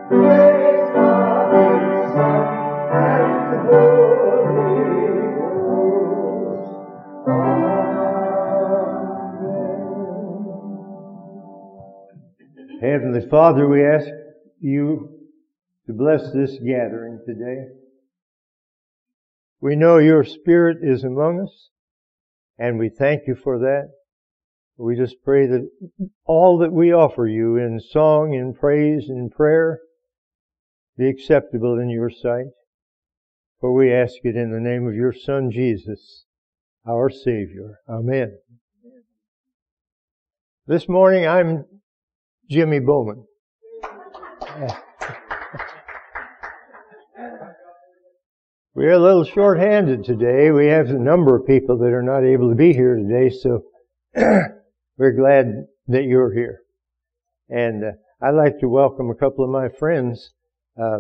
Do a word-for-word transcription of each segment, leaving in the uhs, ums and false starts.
Praise Father, Son, and the Holy Ghost. Amen. Heavenly Father, we ask you to bless this gathering today. We know your Spirit is among us, and we thank you for that. We just pray that all that we offer you in song, in praise, in prayer be acceptable in your sight. For we ask it in the name of your Son, Jesus, our Savior. Amen. This morning I'm Jimmy Bowman. We're a little short-handed today. We have a number of people that are not able to be here today, so we're glad that you're here. And uh, I'd like to welcome a couple of my friends, uh,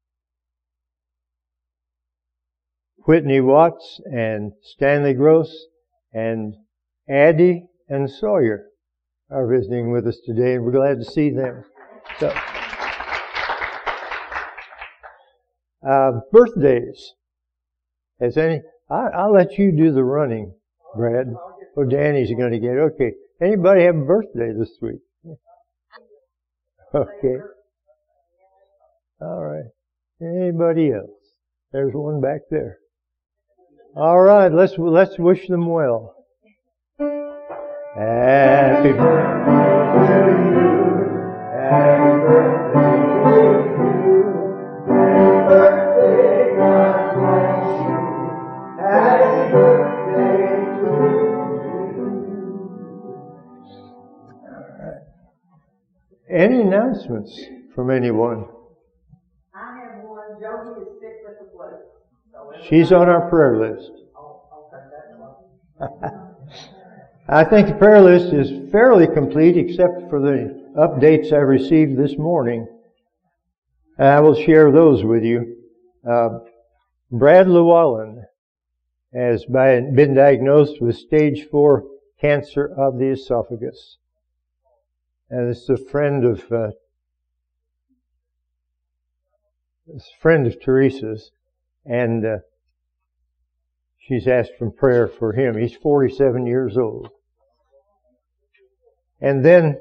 Whitney Watts and Stanley Gross, and Addie and Sawyer are visiting with us today, and we're glad to see them. So, uh, birthdays. Has any? I, I'll let you do the running, Brad. Oh, Danny's going to get it. Okay. Anybody have a birthday this week? Okay. All right. Anybody else? There's one back there. All right. Let's let's wish them well. Happy birthday to you. Happy birthday to you. Happy birthday, God bless you. Happy birthday to you. All right. Any announcements from anyone? I have one. Jody is sick with the flu. So She's on our prayer list. Oh, okay, that's one. I think the prayer list is fairly complete except for the updates I received this morning. And I will share those with you. Uh, Brad Llewellyn has been diagnosed with stage four cancer of the esophagus. And it's a friend of, uh, it's a friend of Teresa's, and uh, she's asked for prayer for him. He's forty-seven years old. And then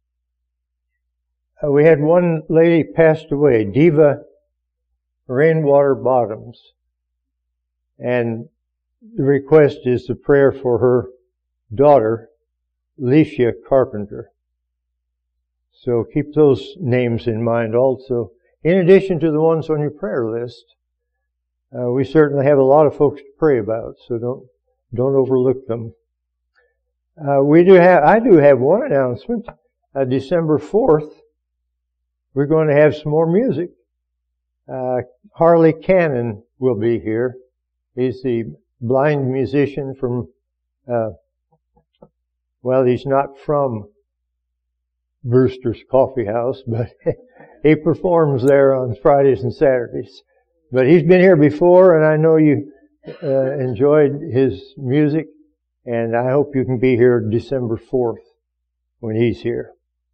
uh, we had one lady passed away, Diva Rainwater Bottoms. And the request is a prayer for her daughter, Lecia Carpenter. So keep those names in mind also. In addition to the ones on your prayer list, uh, we certainly have a lot of folks to pray about, so don't don't overlook them. Uh, we do have, I do have one announcement. Uh, December fourth, we're going to have some more music. Uh, Harley Cannon will be here. He's the blind musician from, uh, well, he's not from Brewster's Coffee House, but he performs there on Fridays and Saturdays. But he's been here before, and I know you uh, enjoyed his music, and I hope you can be here December fourth when he's here.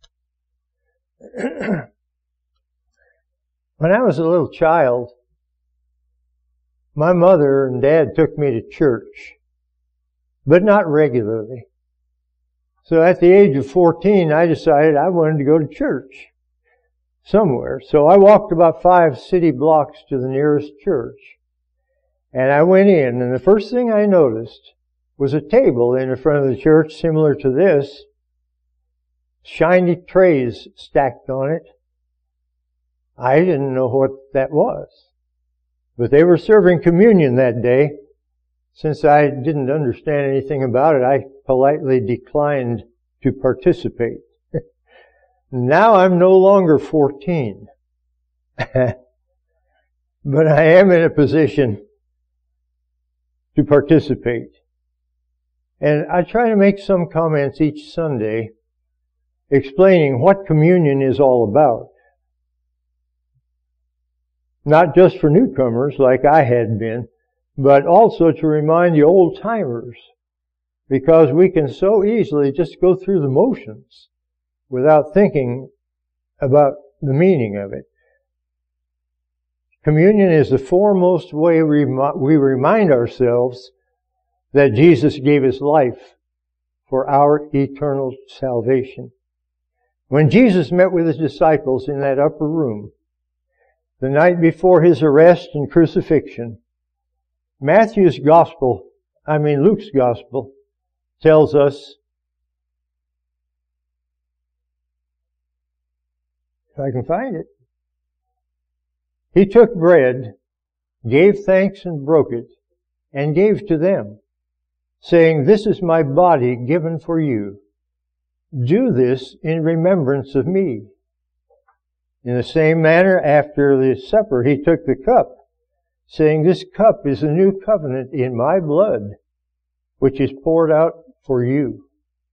When I was a little child, my mother and dad took me to church, but not regularly. So at the age of fourteen, I decided I wanted to go to church somewhere. So I walked about five city blocks to the nearest church. And I went in, and the first thing I noticed was a table in the front of the church similar to this, shiny trays stacked on it. I didn't know what that was. But they were serving communion that day. Since I didn't understand anything about it, I politely declined to participate. Now I'm no longer fourteen. But I am in a position to participate. And I try to make some comments each Sunday explaining what communion is all about. Not just for newcomers like I had been, but also to remind the old-timers, because we can so easily just go through the motions without thinking about the meaning of it. Communion is the foremost way we remind ourselves that Jesus gave His life for our eternal salvation. When Jesus met with His disciples in that upper room, the night before His arrest and crucifixion, Matthew's Gospel, I mean Luke's Gospel, tells us, if I can find it, He took bread, gave thanks and broke it, and gave to them, saying, "This is my body given for you. Do this in remembrance of me." In the same manner, after the supper, He took the cup, saying, "This cup is the new covenant in my blood, which is poured out for you."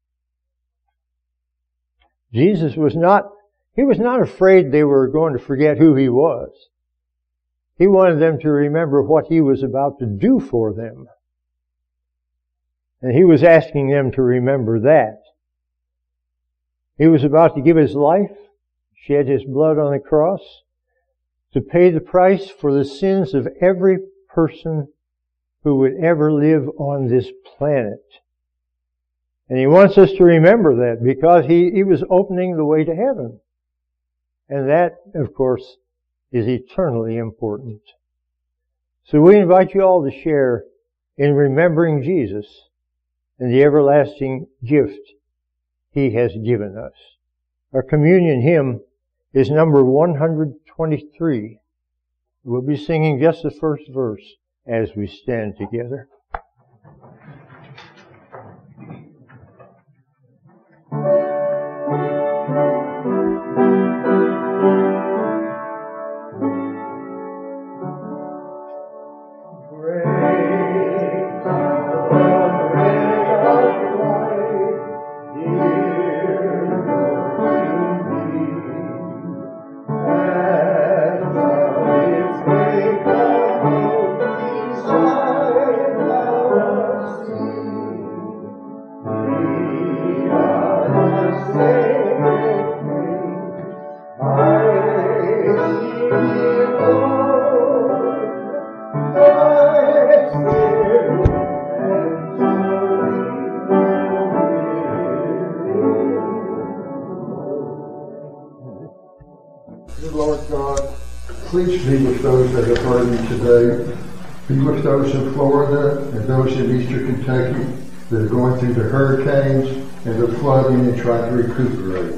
Jesus was not, He was not afraid they were going to forget who He was. He wanted them to remember what He was about to do for them. And He was asking them to remember that. He was about to give His life, shed His blood on the cross, to pay the price for the sins of every person who would ever live on this planet. And He wants us to remember that because He, He was opening the way to heaven. And that, of course, is eternally important. So we invite you all to share in remembering Jesus and the everlasting gift He has given us. Our communion hymn is number one hundred twenty-three. We'll be singing just the first verse as we stand together. Please be with those that have heard me today. Be with those in Florida and those in eastern Kentucky that are going through the hurricanes and the flooding and trying to recuperate.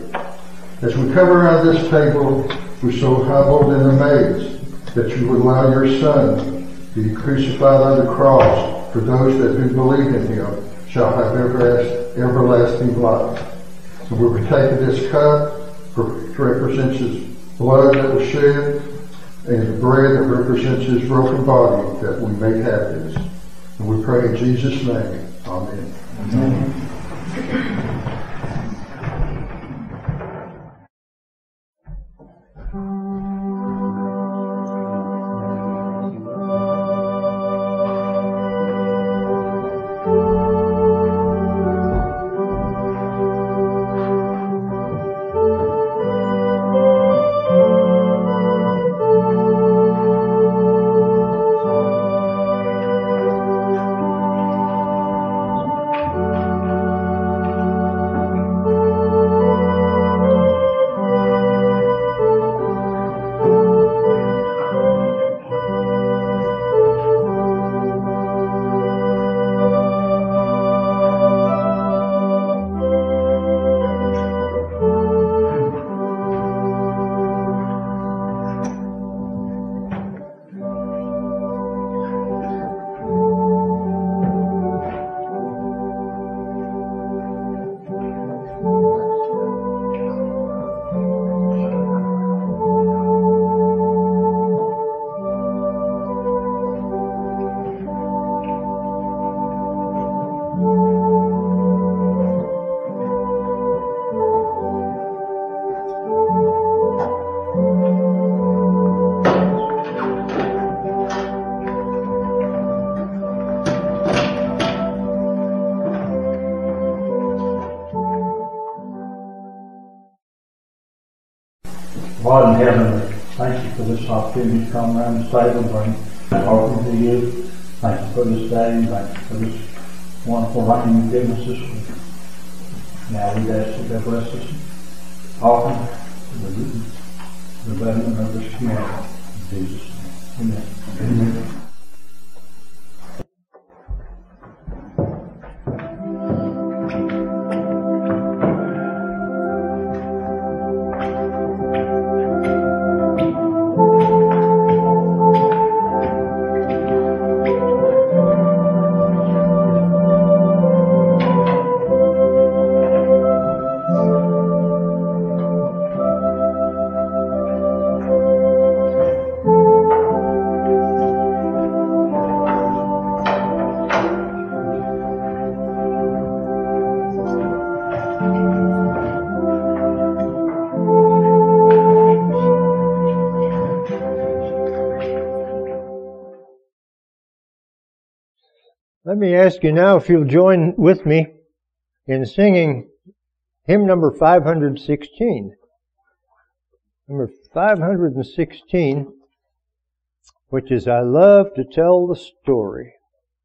As we come around this table, we're so humbled and amazed that you would allow your Son to be crucified on the cross for those that do believe in Him shall have everlasting life. So we're taking this cup, which represents His blood that was shed, and the bread that represents His broken body, that we may have this. And we pray in Jesus' name. Amen. Amen. God in heaven, Thank you for this opportunity to come around the table and bring talking to you. Thank you for this day, and thank you for this wonderful rain you've given us this week. Now we ask that God bless us, talking to the, the betterment of this community. In Jesus' name, amen. Amen. Let me ask you now if you'll join with me in singing hymn number five hundred sixteen. Number five hundred sixteen, which is I Love to Tell the Story.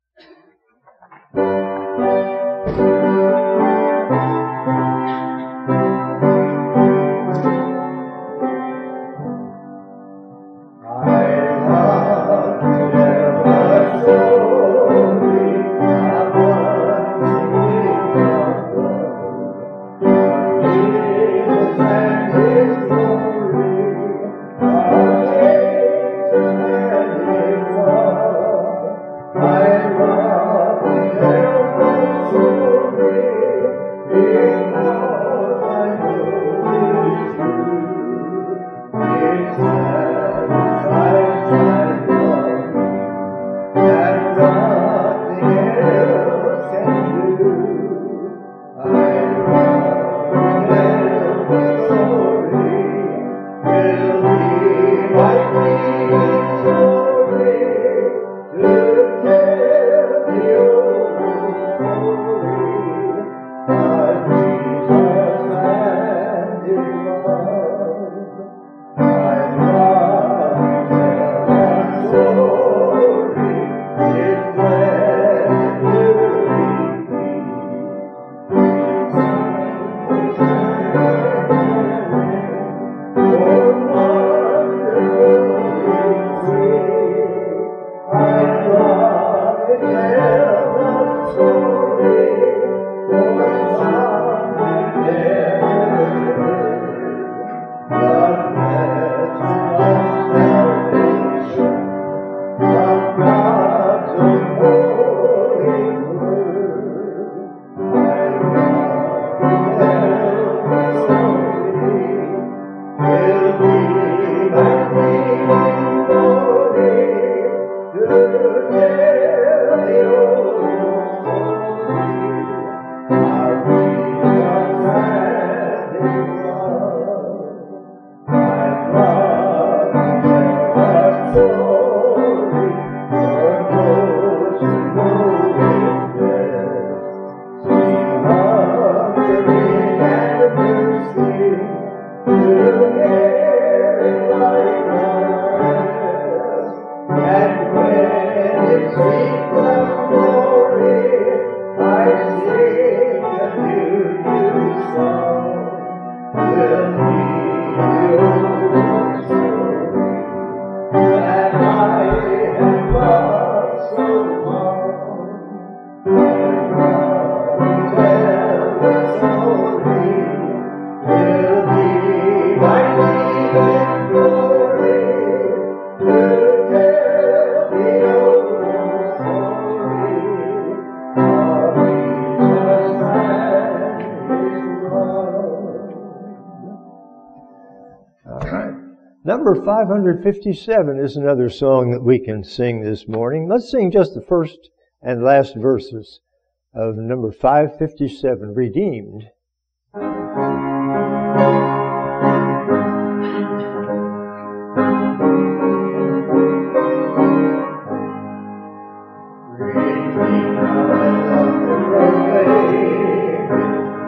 Number five hundred fifty-seven is another song that we can sing this morning. Let's sing just the first and last verses of number five fifty-seven, Redeemed.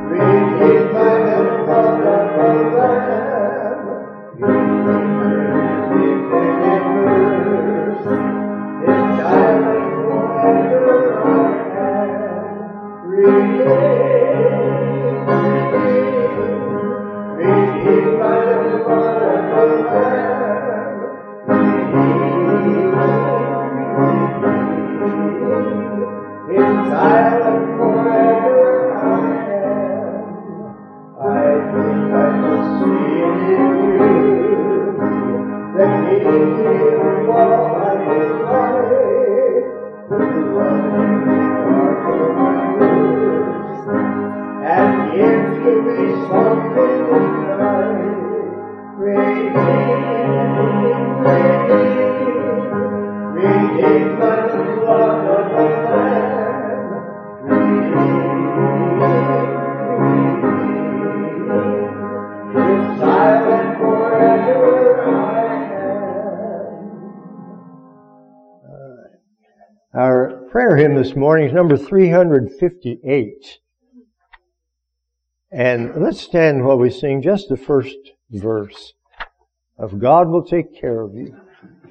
Redeemed by the blood of the Lamb. Our prayer hymn this morning is number three fifty-eight. And let's stand while we sing just the first verse of God Will Take Care of You.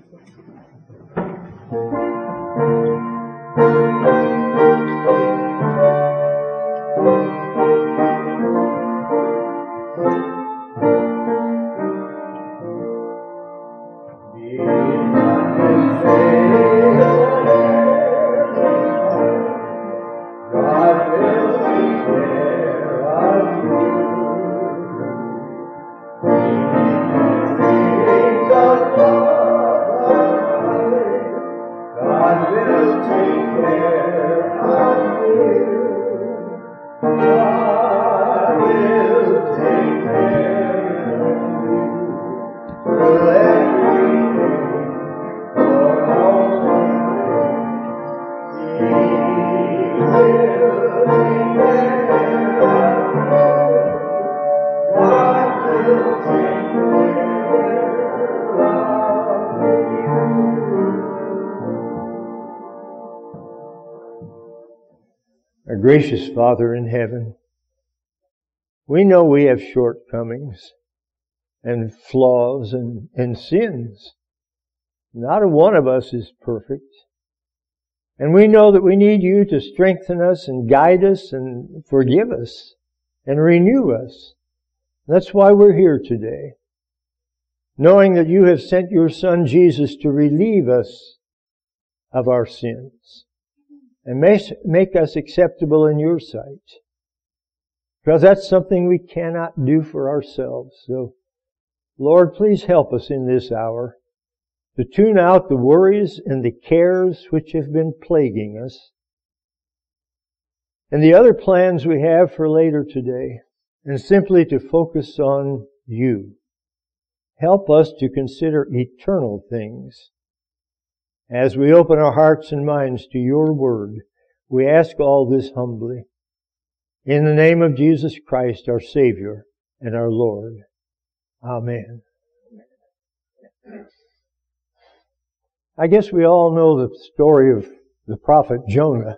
Our gracious Father in heaven, we know we have shortcomings and flaws and, and sins. Not a one of us is perfect. And we know that we need you to strengthen us and guide us and forgive us and renew us. That's why we're here today, knowing that you have sent your Son Jesus to relieve us of our sins and make us acceptable in your sight. Because that's something we cannot do for ourselves. So, Lord, please help us in this hour to tune out the worries and the cares which have been plaguing us, and the other plans we have for later today, and simply to focus on you. Help us to consider eternal things. As we open our hearts and minds to your word, we ask all this humbly. In the name of Jesus Christ, our Savior and our Lord. Amen. I guess we all know the story of the prophet Jonah.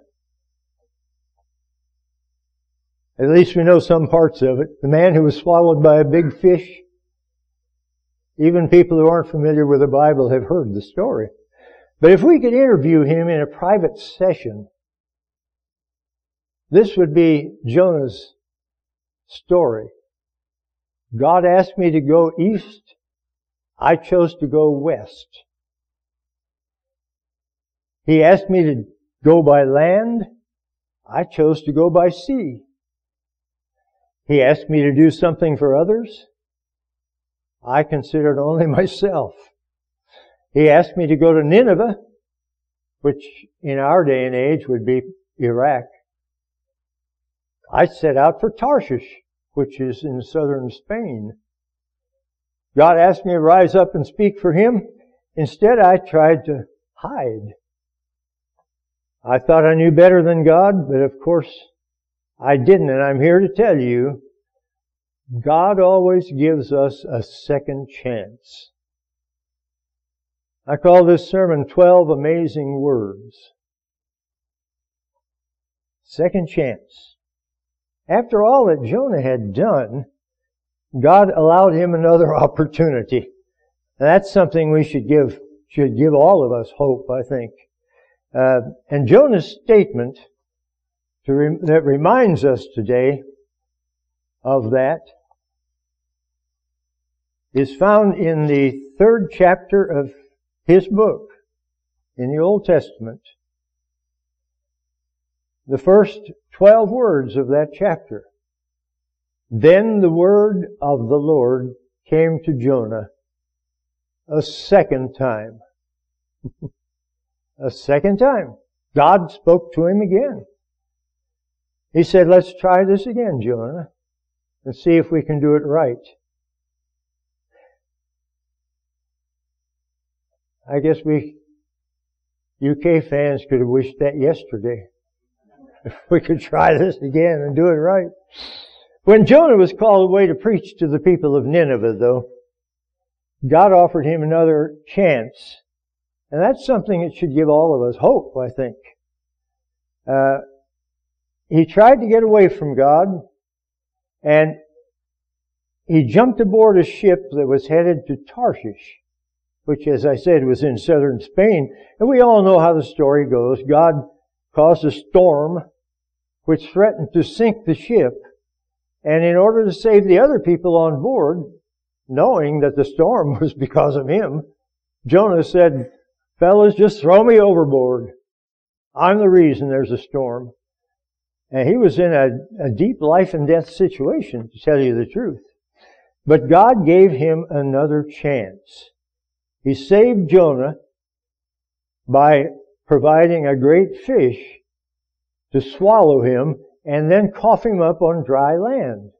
At least we know some parts of it. The man who was swallowed by a big fish. Even people who aren't familiar with the Bible have heard the story. But if we could interview him in a private session, this would be Jonah's story. God asked me to go east. I chose to go west. He asked me to go by land. I chose to go by sea. He asked me to do something for others. I considered only myself. He asked me to go to Nineveh, which in our day and age would be Iraq. I set out for Tarshish, which is in southern Spain. God asked me to rise up and speak for Him. Instead, I tried to hide. I thought I knew better than God, but of course I didn't. And I'm here to tell you, God always gives us a second chance. I call this sermon twelve Amazing Words. Second chance. After all that Jonah had done, God allowed him another opportunity. And that's something we should give, should give all of us hope, I think. Uh, and Jonah's statement to re- that reminds us today of that is found in the third chapter of his book in the Old Testament. The first twelve words of that chapter. Then the word of the Lord came to Jonah, a second time. A second time. God spoke to him again. He said, let's try this again, Jonah, and see if we can do it right. I guess we U K fans could have wished that yesterday. If we could try this again and do it right. When Jonah was called away to preach to the people of Nineveh, though, God offered him another chance. And that's something that should give all of us hope, I think. Uh, he tried to get away from God, and he jumped aboard a ship that was headed to Tarshish, which, as I said, was in southern Spain. And we all know how the story goes. God caused a storm which threatened to sink the ship. And in order to save the other people on board, knowing that the storm was because of him, Jonah said, fellas, just throw me overboard. I'm the reason there's a storm. And he was in a, a deep life and death situation, to tell you the truth. But God gave him another chance. He saved Jonah by providing a great fish to swallow him and then cough him up on dry land.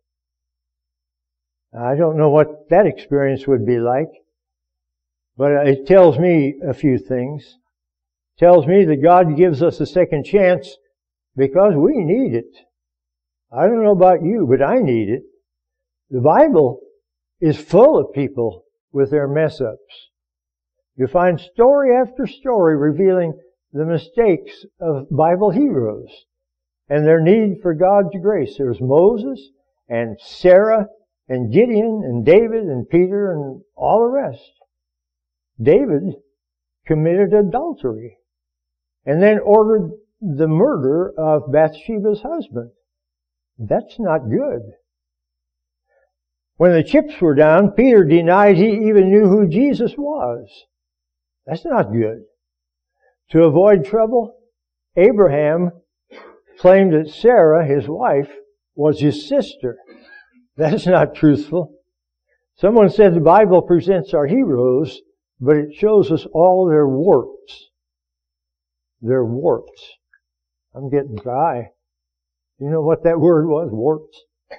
I don't know what that experience would be like, but it tells me a few things. It tells me that God gives us a second chance because we need it. I don't know about you, but I need it. The Bible is full of people with their mess-ups. You find story after story revealing the mistakes of Bible heroes and their need for God's grace. There's Moses and Sarah and Gideon and David and Peter and all the rest. David committed adultery and then ordered the murder of Bathsheba's husband. That's not good. When the chips were down, Peter denied he even knew who Jesus was. That's not good. To avoid trouble, Abraham claimed that Sarah, his wife, was his sister. That's not truthful. Someone said the Bible presents our heroes, but it shows us all their warts. Their warts. I'm getting dry. You know what that word was? Warts.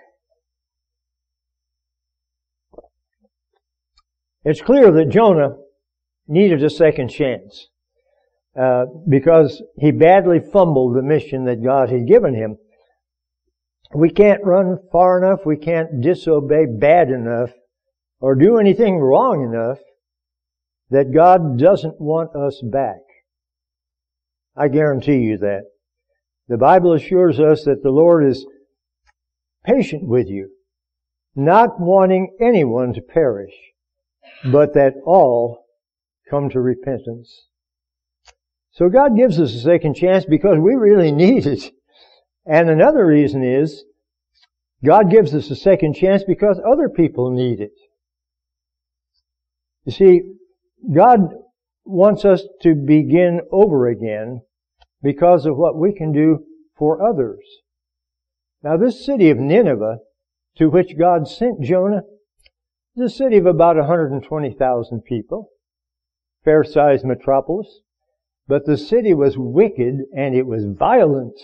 It's clear that Jonah needed a second chance uh, because he badly fumbled the mission that God had given him. We can't run far enough, we can't disobey bad enough, or do anything wrong enough that God doesn't want us back. I guarantee you that. The Bible assures us that the Lord is patient with you, not wanting anyone to perish, but that all come to repentance. So God gives us a second chance because we really need it. And another reason is God gives us a second chance because other people need it. You see, God wants us to begin over again because of what we can do for others. Now, this city of Nineveh, to which God sent Jonah, is a city of about one hundred twenty thousand people, fair-sized metropolis, but the city was wicked and it was violent.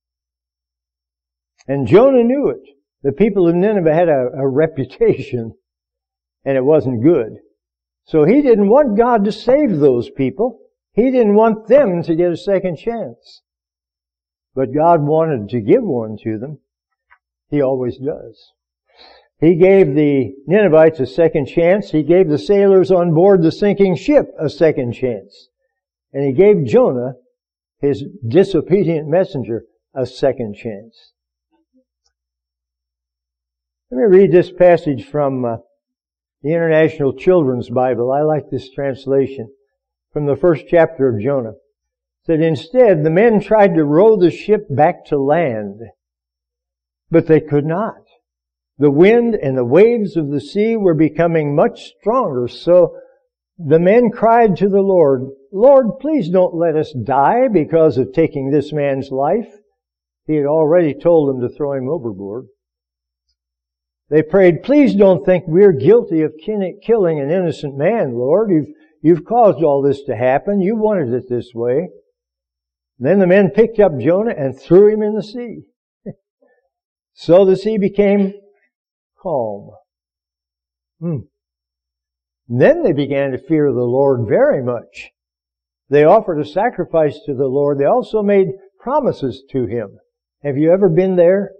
And Jonah knew it. The people of Nineveh had a, a reputation, and it wasn't good. So he didn't want God to save those people. He didn't want them to get a second chance. But God wanted to give one to them. He always does. He gave the Ninevites a second chance. He gave the sailors on board the sinking ship a second chance. And He gave Jonah, His disobedient messenger, a second chance. Let me read this passage from uh, the International Children's Bible. I like this translation from the first chapter of Jonah. It said, instead, the men tried to row the ship back to land, but they could not. The wind and the waves of the sea were becoming much stronger, so the men cried to the Lord, Lord, please don't let us die because of taking this man's life. He had already told them to throw him overboard. They prayed, please don't think we're guilty of killing an innocent man, Lord. You've, you've caused all this to happen. You wanted it this way. Then the men picked up Jonah and threw him in the sea. So the sea became calm. Hmm. Then they began to fear the Lord very much. They offered a sacrifice to the Lord. They also made promises to Him. Have you ever been there?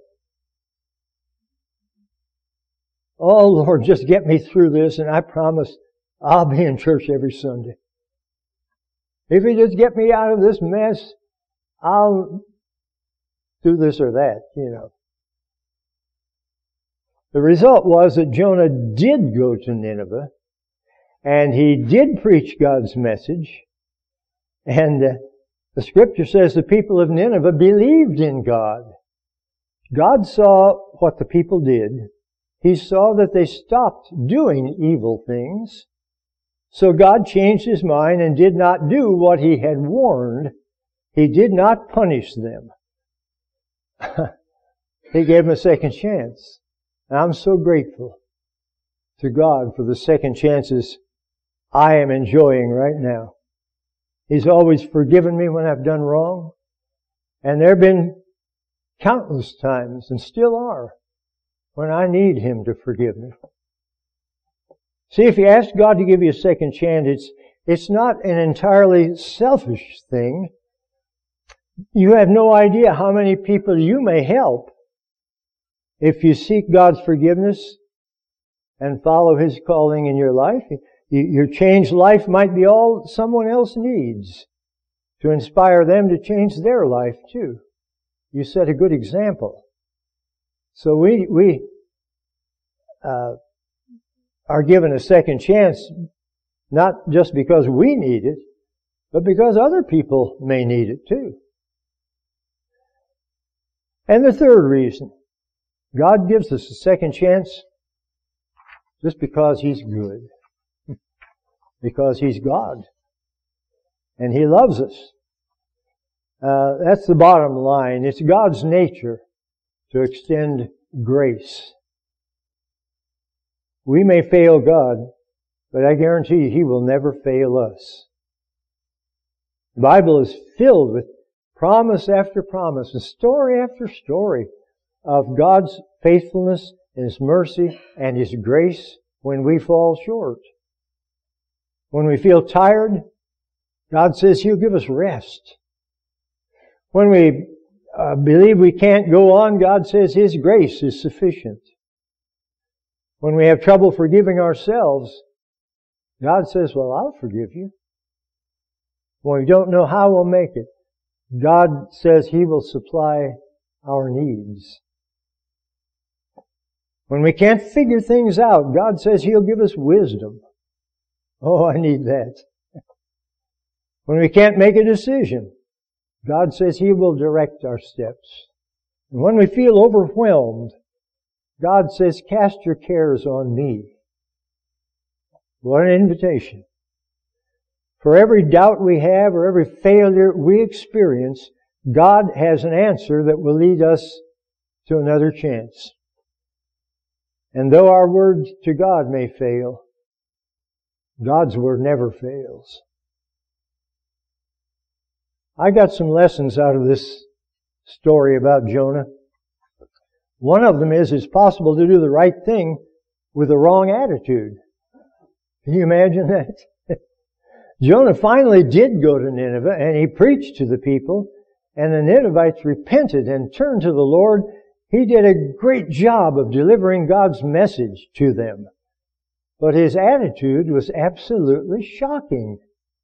Oh, Lord, just get me through this, and I promise I'll be in church every Sunday. If you just get me out of this mess, I'll do this or that, you know. The result was that Jonah did go to Nineveh, and he did preach God's message, and uh, the Scripture says the people of Nineveh believed in God. God saw what the people did. He saw that they stopped doing evil things. So God changed His mind and did not do what He had warned. He did not punish them. He gave them a second chance. And I'm so grateful to God for the second chances I am enjoying right now. He's always forgiven me when I've done wrong. And there have been countless times, and still are, when I need Him to forgive me. See, if you ask God to give you a second chance, it's, it's not an entirely selfish thing. You have no idea how many people you may help if you seek God's forgiveness and follow His calling in your life. Your changed life might be all someone else needs to inspire them to change their life too. You set a good example. So we we uh, are given a second chance, not just because we need it, but because other people may need it too. And the third reason, God gives us a second chance just because He's good. Because He's God. And He loves us. Uh, that's the bottom line. It's God's nature to extend grace. We may fail God, but I guarantee you He will never fail us. The Bible is filled with promise after promise and story after story of God's faithfulness and His mercy and His grace when we fall short. When we feel tired, God says He'll give us rest. When we uh, believe we can't go on, God says His grace is sufficient. When we have trouble forgiving ourselves, God says, well, I'll forgive you. When we don't know how we'll make it, God says He will supply our needs. When we can't figure things out, God says He'll give us wisdom. Oh, I need that. When we can't make a decision, God says He will direct our steps. And when we feel overwhelmed, God says, cast your cares on me. What an invitation. For every doubt we have or every failure we experience, God has an answer that will lead us to another chance. And though our word to God may fail, God's word never fails. I got some lessons out of this story about Jonah. One of them is it's possible to do the right thing with the wrong attitude. Can you imagine that? Jonah finally did go to Nineveh and he preached to the people, and the Ninevites repented and turned to the Lord. He did a great job of delivering God's message to them. But his attitude was absolutely shocking.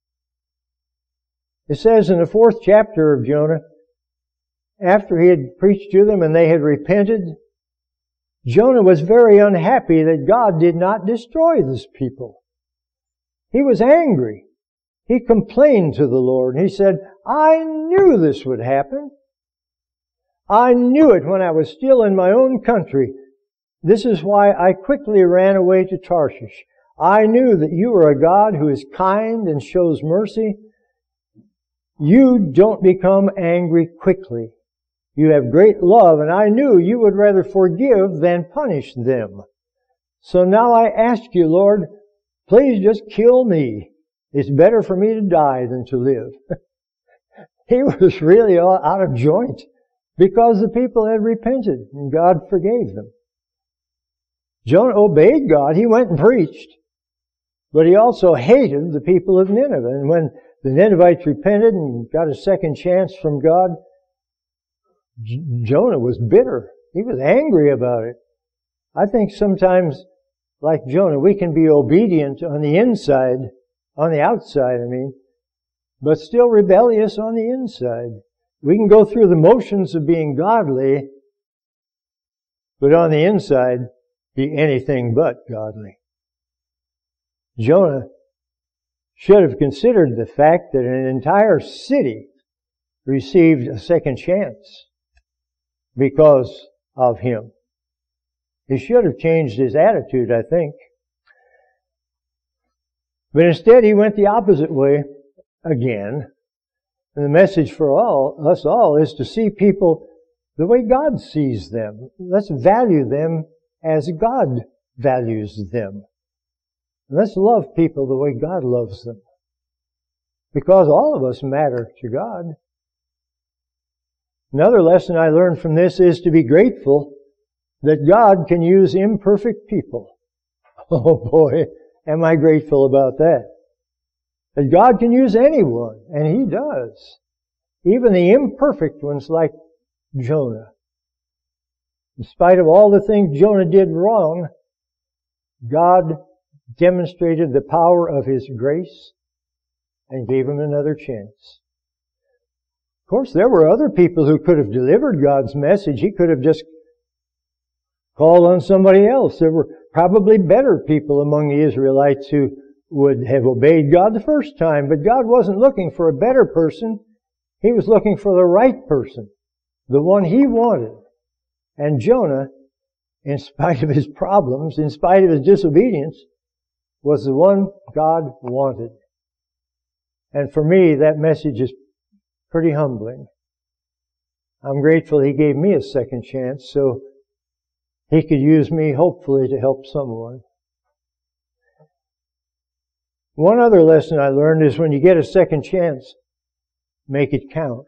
It says in the fourth chapter of Jonah, after he had preached to them and they had repented, Jonah was very unhappy that God did not destroy this people. He was angry. He complained to the Lord. He said, I knew this would happen. I knew it when I was still in my own country. This is why I quickly ran away to Tarshish. I knew that you are a God who is kind and shows mercy. You don't become angry quickly. You have great love, and I knew you would rather forgive than punish them. So now I ask you, Lord, please just kill me. It's better for me to die than to live. He was really out of joint because the people had repented and God forgave them. Jonah obeyed God. He went and preached. But he also hated the people of Nineveh. And when the Ninevites repented and got a second chance from God, J- Jonah was bitter. He was angry about it. I think sometimes, like Jonah, we can be obedient on the inside, on the outside, I mean, but still rebellious on the inside. We can go through the motions of being godly, but on the inside, be anything but godly. Jonah should have considered the fact that an entire city received a second chance because of him. He should have changed his attitude, I think. But instead he went the opposite way again. And the message for all, us all is to see people the way God sees them. Let's value them as God values them. Let's love people the way God loves them. Because all of us matter to God. Another lesson I learned from this is to be grateful that God can use imperfect people. Oh boy, am I grateful about that. That God can use anyone, and He does. Even the imperfect ones like Jonah. In spite of all the things Jonah did wrong, God demonstrated the power of His grace and gave him another chance. Of course, there were other people who could have delivered God's message. He could have just called on somebody else. There were probably better people among the Israelites who would have obeyed God the first time, but God wasn't looking for a better person. He was looking for the right person, the one He wanted. And Jonah, in spite of his problems, in spite of his disobedience, was the one God wanted. And for me, that message is pretty humbling. I'm grateful He gave me a second chance so He could use me, hopefully, to help someone. One other lesson I learned is when you get a second chance, make it count.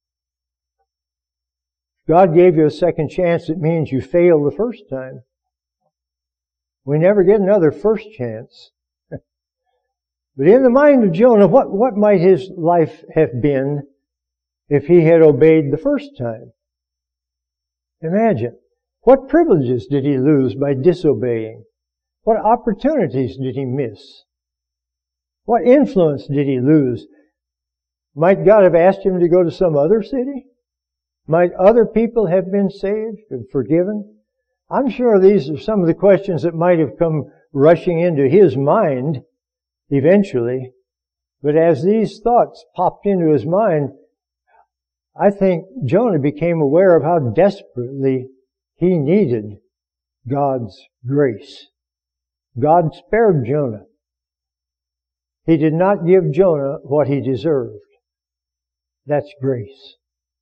If God gave you a second chance, it means you failed the first time. We never get another first chance. But in the mind of Jonah, what, what might his life have been if he had obeyed the first time? Imagine. What privileges did he lose by disobeying? What opportunities did he miss? What influence did he lose? Might God have asked him to go to some other city? Might other people have been saved and forgiven? I'm sure these are some of the questions that might have come rushing into his mind eventually. But as these thoughts popped into his mind, I think Jonah became aware of how desperately he needed God's grace. God spared Jonah. He did not give Jonah what he deserved. That's grace.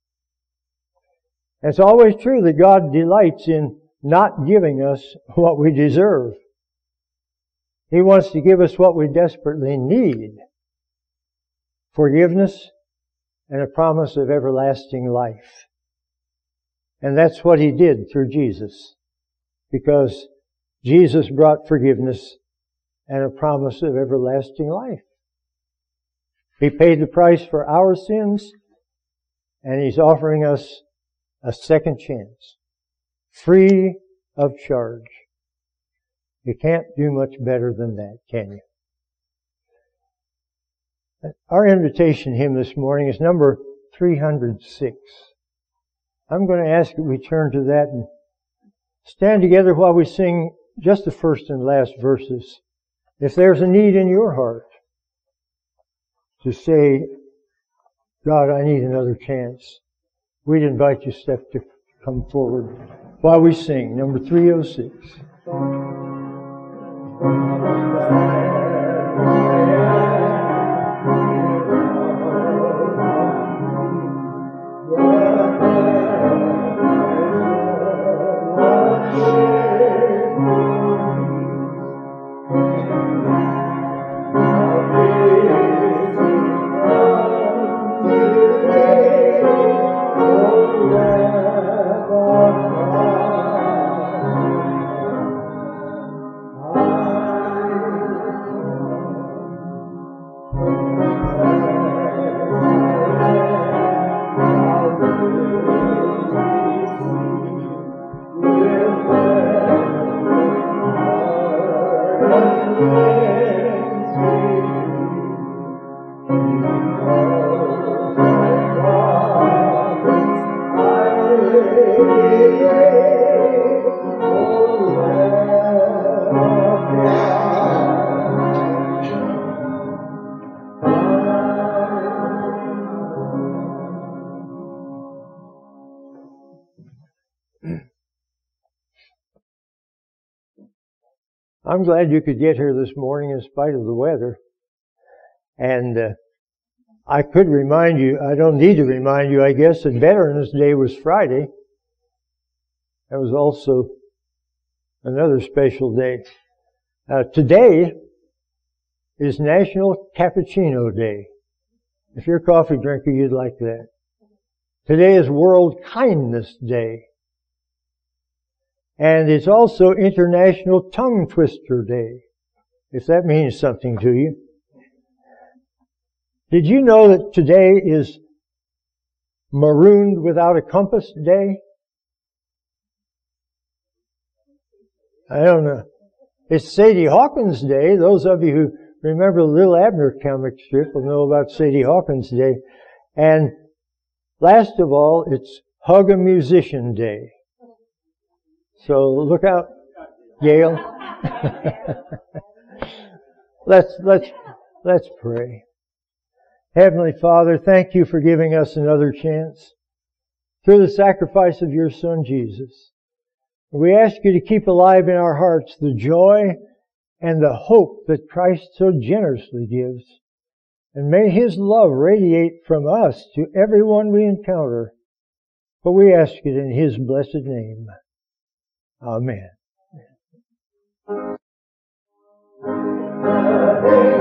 It's always true that God delights in not giving us what we deserve. He wants to give us what we desperately need. Forgiveness and a promise of everlasting life. And that's what He did through Jesus. Because Jesus brought forgiveness and a promise of everlasting life. He paid the price for our sins, and He's offering us a second chance. Free of charge. You can't do much better than that, can you? Our invitation hymn this morning is number three hundred six. I'm going to ask that we turn to that and stand together while we sing just the first and last verses. If there's a need in your heart to say, God, I need another chance, we'd invite you, Steph, to come forward while we sing number three oh six. What I'm glad you could get here this morning in spite of the weather. And uh, I could remind you, I don't need to remind you, I guess, that Veterans Day was Friday. That was also another special day. Uh, today is National Cappuccino Day. If you're a coffee drinker, you'd like that. Today is World Kindness Day. And it's also International Tongue Twister Day, if that means something to you. Did you know that today is Marooned Without a Compass Day? I don't know. It's Sadie Hawkins Day. Those of you who remember the Little Abner comic strip will know about Sadie Hawkins Day. And last of all, it's Hug a Musician Day. So look out, Gail. let's, let's, let's pray. Heavenly Father, thank you for giving us another chance through the sacrifice of your Son, Jesus. We ask you to keep alive in our hearts the joy and the hope that Christ so generously gives. And may His love radiate from us to everyone we encounter. For we ask it in His blessed name. Amen.